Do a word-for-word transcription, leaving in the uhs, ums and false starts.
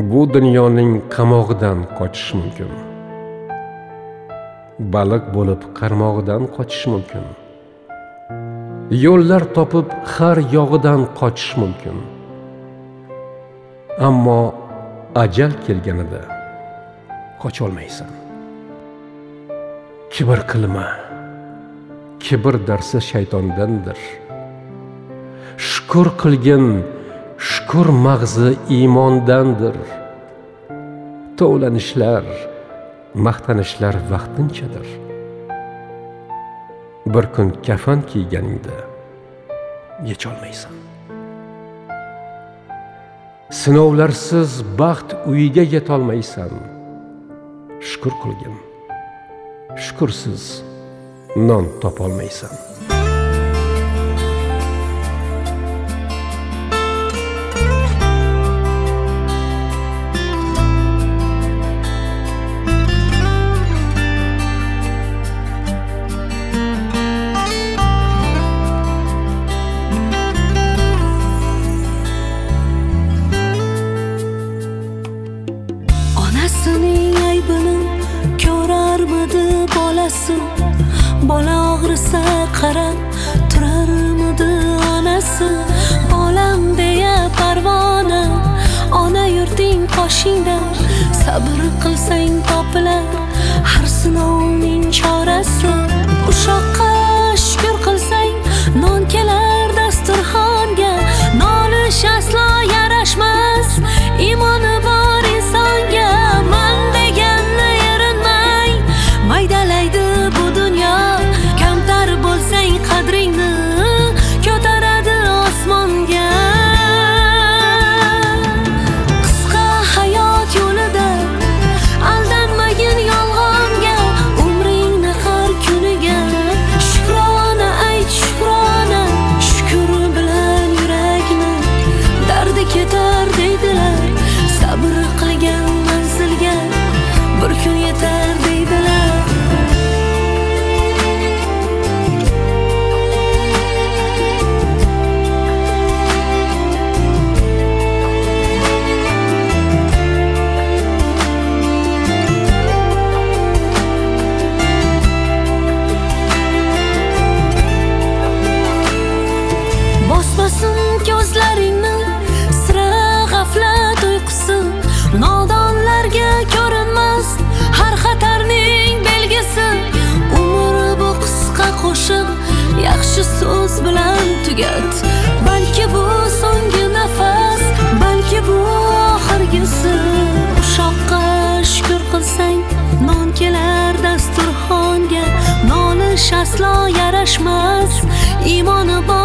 bu dunyoning qamog'idan qochish mumkin. Baliq bo'lib qarmog'idan qochish mumkin. Yo'llar topib har yog'idan qochish mumkin. Ammo ajal kelganida qocha olmaysan. Kibr qilma. Kibr darsi shaytondandir. Shukr qilgin, shukr mag'zi iymondandir. Tovlanishlar, maqtanishlar vaqtinchadir. Bir kun kafan kiyganingda yecholmaysan. Sinovlarsiz baxt uyiga yetolmaysan. Shukr qilgin. Shukursiz non topolmaysan. Onasining aybini ko'rarmidi bolasi? Bola og'risa qarab turarmidi onasi? Bolam deya parvona, ona yurting qoshingda. Sabr qilsang topilar har sinovning chorasi. Ushoqqa shukr qilsang non kelar dasturxonga. Nolish aslo yarashmas imoni bor insonga. Man deganni erinmay maydalaydi bu dunyo. Kamtar bo'lsang qadringni ko'taradi osmonga. Qisqa hayot yo'lida aldanmagin yolg'onga. Umringni har kuniga shukrona ayt, shukrona. Shukr bilan yurakni dardi ketar deydilar. Sabr qilgan manzilga bir kun yetar deydilar. Bosmasin ko'zlaringni sira g'aflat uyqusi. Nodonlarga ko'rinmas har xatarning belgisi. Umr bu qisqa qo'shiq, yaxshi so'z bilan tugat. Balki bu so'nggi nafas, balki bu oxirgisi. Ushoqqa shukr qilsang non kelar dasturxonga. Nolish aslo yarashmas imoni bor